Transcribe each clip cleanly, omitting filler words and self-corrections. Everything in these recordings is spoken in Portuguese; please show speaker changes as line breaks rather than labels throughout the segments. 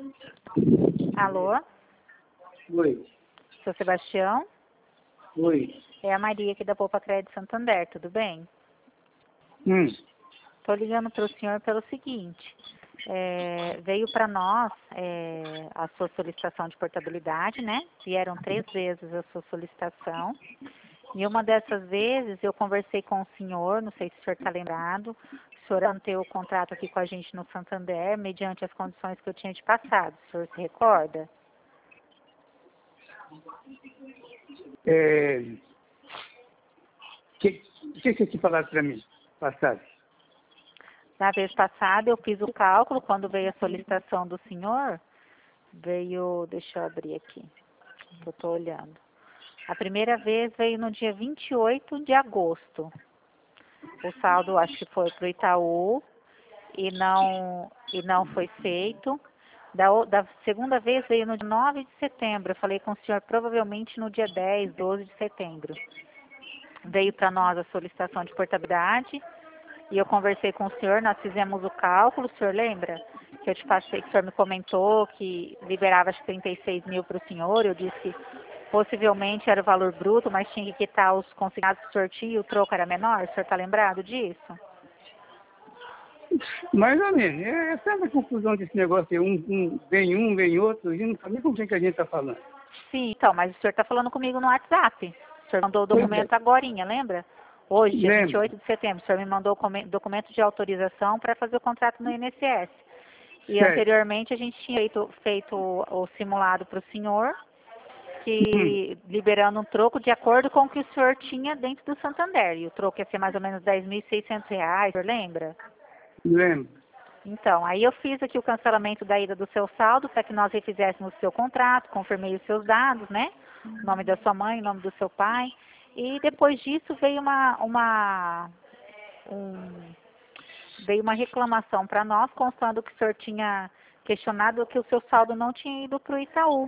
Alô?
Oi.
Sou Sebastião?
Oi.
É a Maria aqui da Poupa Crédito Santander, tudo bem? Estou ligando para o senhor pelo seguinte, veio para nós a sua solicitação de portabilidade, né? Vieram 3 vezes a sua solicitação. E uma dessas vezes eu conversei com o senhor, não sei se o senhor está lembrado, o senhor manteve o contrato aqui com a gente no Santander, mediante as condições que eu tinha te passado. O senhor se recorda?
O que você tinha falado para mim? Passado.
Na vez passada eu fiz o cálculo, quando veio a solicitação do senhor, deixa eu abrir aqui, que eu estou olhando. A primeira vez veio no dia 28 de agosto. O saldo acho que foi para o Itaú e não foi feito. Da segunda vez veio no dia 9 de setembro. Eu falei com o senhor provavelmente no dia 10, 12 de setembro. Veio para nós a solicitação de portabilidade e eu conversei com o senhor, nós fizemos o cálculo, o senhor lembra? Que eu te passei, que o senhor me comentou que liberava acho que 36 mil para o senhor, eu disse que possivelmente era o valor bruto, mas tinha que quitar os consignados do sorteio e o troco era menor, o senhor está lembrado disso?
Mais ou menos. É tanta confusão desse negócio aí. Vem outro, e não sabe nem com quem que a gente está falando.
Sim, então, mas o senhor está falando comigo no WhatsApp. O senhor mandou o documento agorinha, lembra? Hoje, dia 28 de setembro, o senhor me mandou o documento de autorização para fazer o contrato no INSS. E
certo.
Anteriormente a gente tinha feito o simulado para o senhor, que liberando um troco de acordo com o que o senhor tinha dentro do Santander. E o troco ia ser mais ou menos R$10.600, o senhor lembra?
Lembro.
Então, aí eu fiz aqui o cancelamento da ida do seu saldo para que nós refizéssemos o seu contrato, confirmei os seus dados, né? O nome da sua mãe, o nome do seu pai. E depois disso veio veio uma reclamação para nós, constando que o senhor tinha questionado que o seu saldo não tinha ido para o Itaú.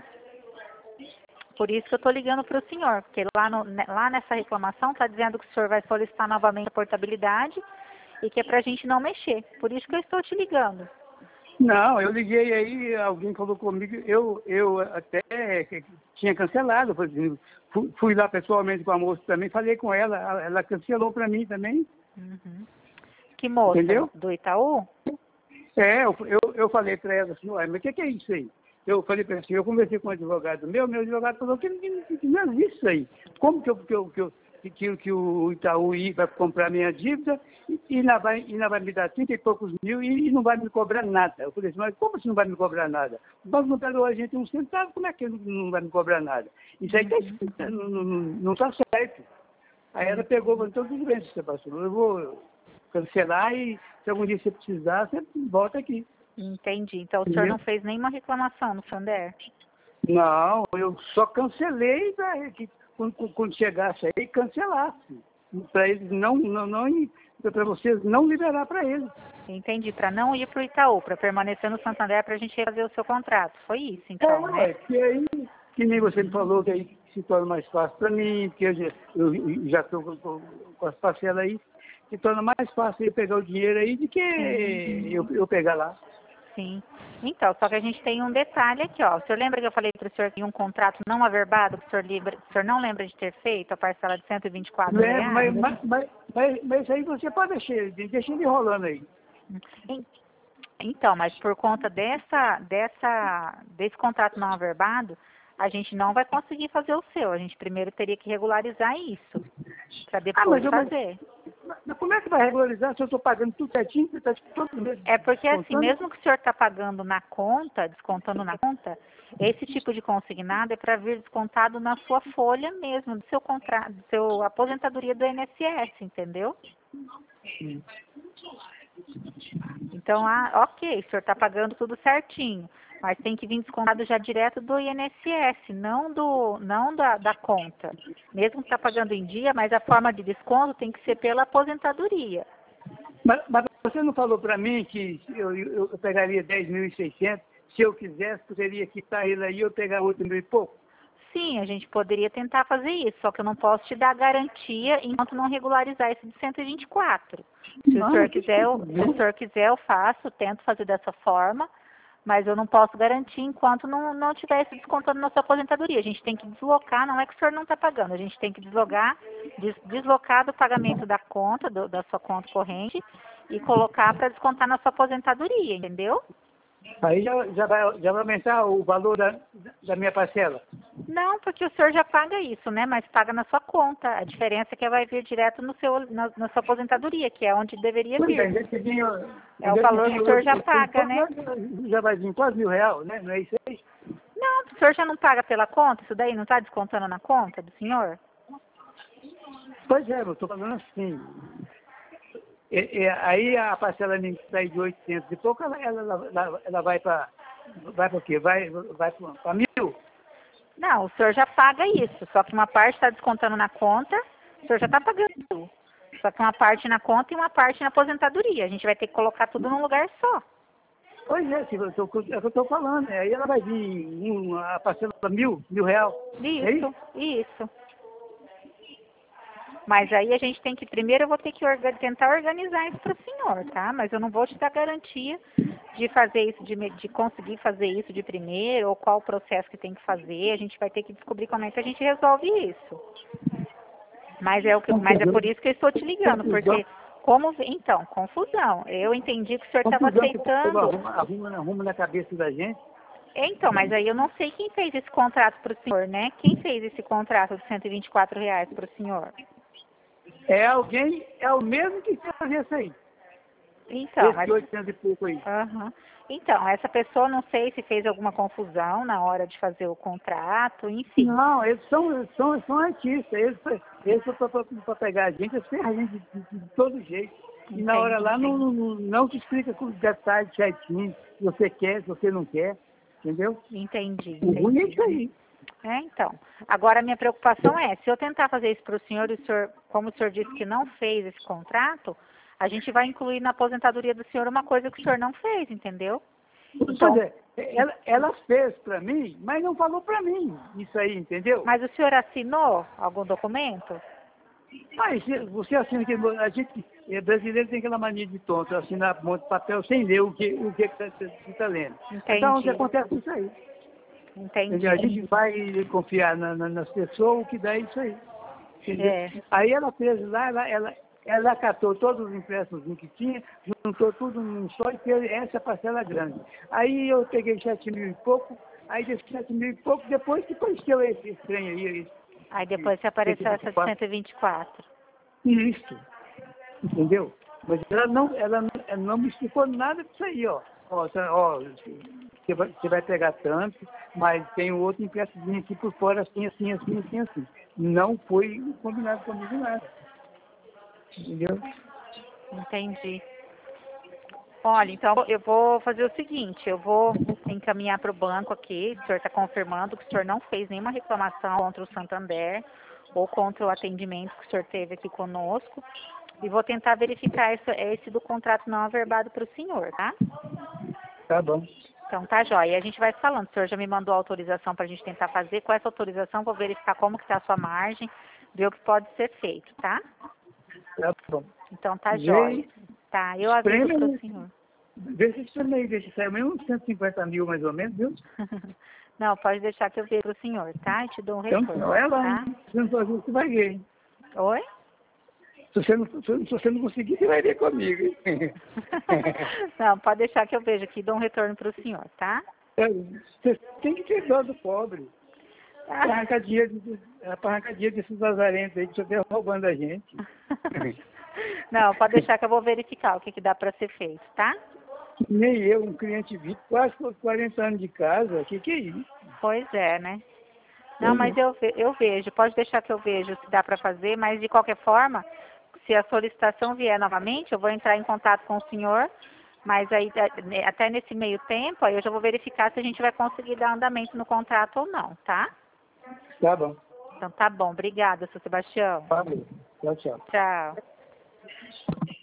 Por isso que eu estou ligando para o senhor, porque lá nessa reclamação está dizendo que o senhor vai solicitar novamente a portabilidade e que é para a gente não mexer. Por isso que eu estou te ligando.
Não, eu liguei aí, alguém falou comigo, eu até tinha cancelado. Fui lá pessoalmente com a moça também, falei com ela cancelou para mim também.
Uhum. Que moça?
Entendeu?
Do Itaú?
Eu falei para ela assim, ué, mas o que é isso aí? Eu falei para ela assim, eu conversei com um advogado meu advogado falou que não existe isso aí. Como que o Itaú vai comprar minha dívida e ainda vai me dar 30 e poucos mil e não vai me cobrar nada? Eu falei assim, mas como assim não vai me cobrar nada? O banco não pegou a gente um centavo, como é que não vai me cobrar nada? Isso aí não está certo. Aí ela pegou e falou, então tudo bem, Sebastião, eu vou cancelar e se algum dia você precisar, você volta aqui.
Entendi. Então o senhor não fez nenhuma reclamação no Santander?
Não, eu só cancelei para que quando chegasse aí, cancelasse. Para eles para vocês não liberar para eles.
Entendi. Para não ir para o Itaú, para permanecer no Santander para a gente fazer o seu contrato. Foi isso, então, né?
Que aí, que nem você me falou, que aí se torna mais fácil para mim, porque eu já estou com as parcelas aí, se torna mais fácil eu pegar o dinheiro aí do que eu pegar lá.
Sim. Então, só que a gente tem um detalhe aqui, ó. O senhor lembra que eu falei para o senhor que um contrato não averbado, que o senhor não lembra de ter feito a parcela de R$124?
Mas isso aí você pode deixar ele rolando aí.
Então, mas por conta desse contrato não averbado, a gente não vai conseguir fazer o seu. A gente primeiro teria que regularizar isso, para depois fazer.
Mas como é que vai regularizar se eu estou pagando tudo certinho? Você está todo mês
É porque assim,
descontando?
mesmo que o senhor está pagando na conta, descontando na conta, esse tipo de consignado é para vir descontado na sua folha mesmo, do seu contrato, do seu aposentadoria do INSS, entendeu? Então, ok, o senhor está pagando tudo certinho, mas tem que vir descontado já direto do INSS, não da conta. Mesmo que está pagando em dia, mas a forma de desconto tem que ser pela aposentadoria.
Mas você não falou para mim que eu pegaria 10.600, se eu quisesse, poderia quitar ele aí e eu pegar 8.000 e pouco?
Sim, a gente poderia tentar fazer isso, só que eu não posso te dar garantia enquanto não regularizar esse de 124. Se o senhor quiser, eu faço, tento fazer dessa forma, Mas eu não posso garantir enquanto não tiver esse descontando na sua aposentadoria. A gente tem que deslocar, não é que o senhor não está pagando, a gente tem que deslocar do pagamento da conta, da sua conta corrente, e colocar para descontar na sua aposentadoria, entendeu?
Aí já vai aumentar o valor da minha parcela.
Não, porque o senhor já paga isso, né? Mas paga na sua conta. A diferença é que vai vir direto na sua aposentadoria, que é onde deveria
Pois é,
vir. É o valor que o senhor já paga, né?
Já vai vir quase R$ 1.000, né? Não é isso aí?
Não, o senhor já não paga pela conta? Isso daí não está descontando na conta do senhor?
Pois é, eu estou falando assim. Aí a parcela minha que sai de 800 e pouco, ela vai para o quê? Vai para 1.000?
Não, o senhor já paga isso, só que uma parte está descontando na conta, o senhor já está pagando. Só que uma parte na conta e uma parte na aposentadoria. A gente vai ter que colocar tudo num lugar só.
Pois é, é o que eu estou falando. Aí ela vai vir a parcela para R$ 1.000. É isso?
Isso. Mas aí a gente tem que, primeiro eu vou ter que tentar organizar isso para o senhor, tá? Mas eu não vou te dar garantia de fazer isso, de conseguir fazer isso de primeiro, ou qual o processo que tem que fazer. A gente vai ter que descobrir como é que a gente resolve isso. Mas é por isso que eu estou te ligando, porque então, confusão. Eu entendi que o senhor estava aceitando.
Arruma na cabeça da gente.
Então, mas aí eu não sei quem fez esse contrato para o senhor, né? Quem fez esse contrato de R$ 124 para o senhor?
É o mesmo que fez isso aí.
Então,
esse 800 e pouco aí.
Então, essa pessoa não sei se fez alguma confusão na hora de fazer o contrato, enfim.
Não, eles são artistas. Eles para pegar a gente, eles ferram a gente de todo jeito. E na hora lá não te explica com detalhes certinho, se você quer, se você não quer. Entendeu?
Entendi.
O ruim é isso aí.
Então. Agora a minha preocupação é, se eu tentar fazer isso para o senhor, como o senhor disse que não fez esse contrato, a gente vai incluir na aposentadoria do senhor uma coisa que o senhor não fez, entendeu?
Então, ela fez para mim, mas não falou para mim isso aí, entendeu?
Mas o senhor assinou algum documento?
Mas você assina que a gente, brasileiro tem aquela mania de tonto, assinar um monte de papel sem ler o que está lendo.
Entendi.
Então, onde acontece isso aí?
Entendi.
A gente vai confiar nas pessoas, o que dá é isso aí. Entendeu? Aí ela fez lá, ela catou todos os empréstimos que tinha, juntou tudo num só e fez essa parcela grande. Aí eu peguei 7.000 e pouco, aí desse 7.000 e pouco, depois que apareceu esse trem aí.
Aí depois você apareceu essa de 124.
Isso. Entendeu? Mas ela não me explicou nada disso aí, ó. Você vai pegar tanto, mas tem um outro empréstimo aqui por fora, assim. Não foi combinado comigo nada. Entendeu?
Entendi. Olha, então eu vou fazer o seguinte, eu vou encaminhar para o banco aqui, o senhor está confirmando que o senhor não fez nenhuma reclamação contra o Santander ou contra o atendimento que o senhor teve aqui conosco, e vou tentar verificar esse do contrato não averbado para o senhor, tá?
Tá bom.
Então tá jóia. A gente vai falando, o senhor já me mandou a autorização para a gente tentar fazer, com essa autorização vou verificar como que está a sua margem, ver o que pode ser feito, tá?
Tá bom.
Então tá jóia. Tá, eu aviso para o senhor.
Vê se isso aí, deixa sair mesmo uns 150 mil mais ou menos, viu?
Não, pode deixar que eu vejo para o senhor, tá? E te dou um retorno,
Então, é lá,
tá?
se não fazer, você vai ver.
Oi?
Se você não conseguir, você vai ver comigo.
Não, pode deixar que eu vejo aqui e dou um retorno para o senhor, tá?
Você tem que ter dó do pobre. Para arrancar dinheiro desses lazarentos aí que estão roubando a gente.
Não, pode deixar que eu vou verificar o que dá para ser feito, tá?
Nem eu, um cliente VIP, quase 40 anos de casa, que é isso?
Pois é, né? Não, mas eu vejo, pode deixar que eu vejo se dá para fazer, mas de qualquer forma, se a solicitação vier novamente, eu vou entrar em contato com o senhor, mas aí até nesse meio tempo, aí eu já vou verificar se a gente vai conseguir dar andamento no contrato ou não, tá?
Tá bom.
Então tá bom, obrigada, seu Sebastião.
Valeu. Tchau, tchau.
Tchau.